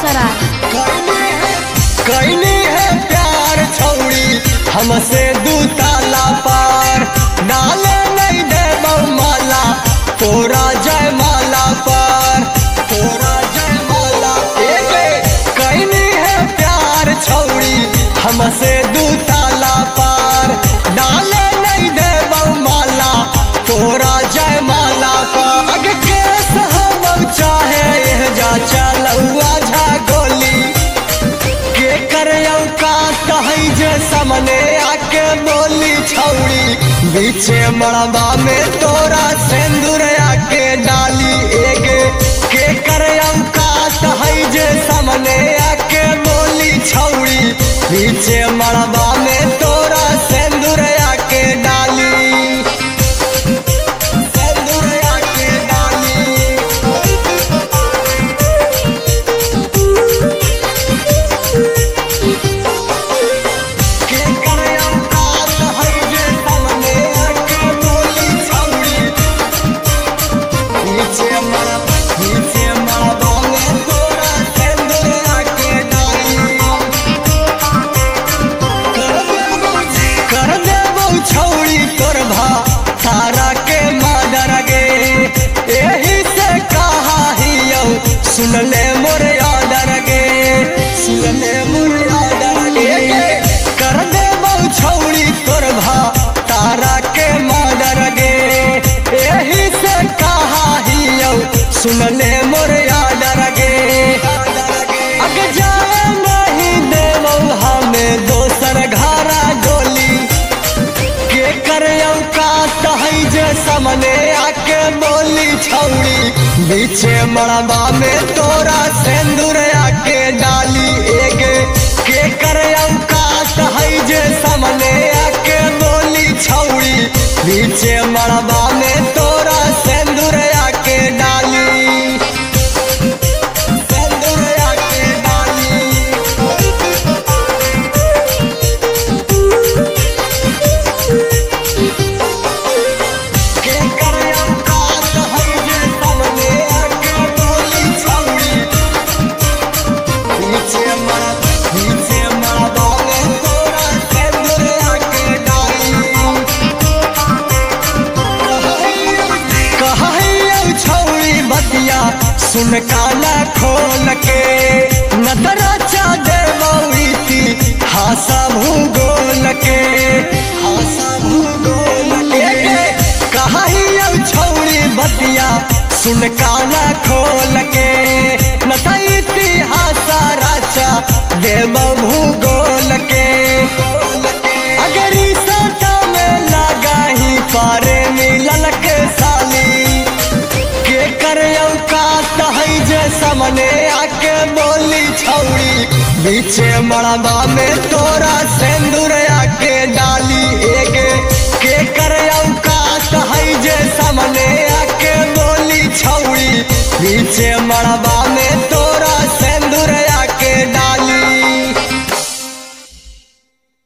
बेगूसराय। कैनी है प्यार छौड़ी हमसे दू ताला पार, डाले नहीं दे माला तोरा जय माला पर, तोरा जय माला। कैनी है प्यार छौड़ी हमसे दू ताला पार, डाले नहीं दे माला तोरा जय माला पर। अग केस हम चाहे यह जा चलौआ झा गोली के करयौ का कहै जे सामने आके बोली छौड़ी, बीचे मड़बा में तोरा सिंदूर आके डाली एगे के करयौ का कहै जे सामने आके बोली छौड़ी, बीचे मड़बा में तोरा सिंदूर आके डाली, सिंदूर आके डाली। सुन ले मोर यादर गे, सुन ले मोर यादर गे, कर दे बहु छौड़ी तोर भा तारा के मादर गे, एही से कहा हियौ सुन ले मोर यादर गे। अग जाए नहीं देवौ हमें दोसर घरा डोली के करयौ का कहै जे सामने आके बोली छौड़ी, बीचे मड़बा में तोरा सिंदूर आके डाली एगे के करयौ का कहै जे सामने आके बोली छौड़ी, बीचे मड़बा में तोरा सिंदूर आके डाली, सिंदूर आके डाली। के करयौ का कहै जे सामने आके बोली छौड़ी, बीचे मड़बा में तोरा सिंदूर आके डाली। कहैयौ छौड़ी बतिया सुन काना खोल के, नदरा चा देवौती हासा भूगोल के, हासा भूगोल के। कहैयौ छौड़ी बतिया सुन काना खोल के, नता इतिहास राचा देव भूगोल के। अगर ई साटा में लगा ही पारे मिलल के साली के करयौ का कहै जे सामने आके बोली छौड़ी, बीचे मड़बा में तोरा सिंदूर आके डाली एगे के करयौ का कहै जे सामने आके बोली छौड़ी, बीचे मड़बा